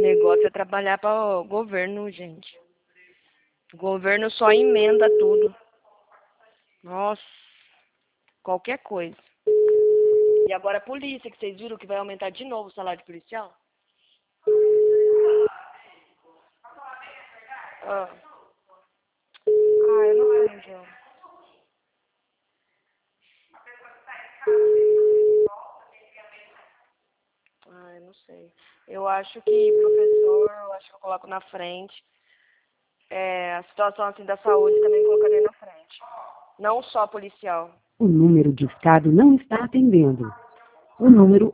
negócio é trabalhar para o governo, gente. O governo só emenda tudo. Nossa, qualquer coisa. E agora a polícia, que vocês viram que vai aumentar de novo o salário policial? Ah, eu não sei, João. Eu não sei. Eu acho que, professor, eu acho que eu coloco na frente. A situação assim da saúde também colocaria na frente. Não só policial. O número discado não está atendendo. O número